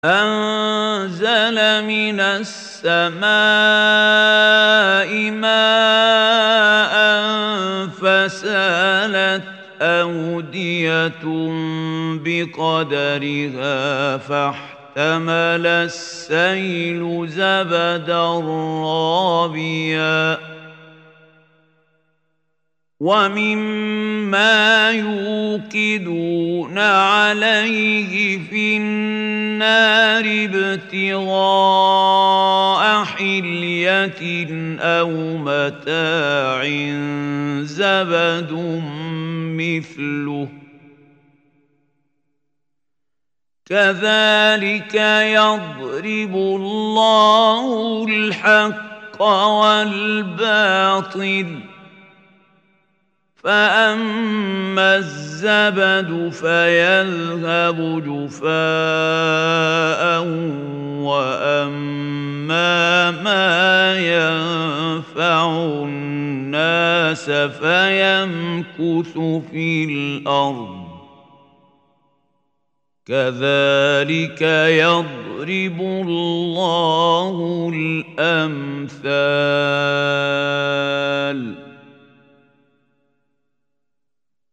أنزل من السماء ماء فسالت أودية بقدرها فاحتمل السيل زبدا رابيا ومما يوقدون عليه في النار ابتغاء حلية أو متاع زبد مثله كذلك يضرب الله الحق والباطل فأما الزبد فيذهب جفاء وأما ما ينفع الناس فيمكث في الأرض كذلك يضرب الله الأمثال